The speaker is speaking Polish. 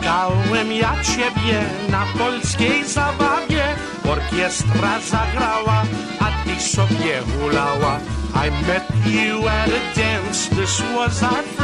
Spotkałem ja ciebie na polskiej zabawie. Orkiestra zagrała, a ty sobie hulała. I met you at a dance, this was our first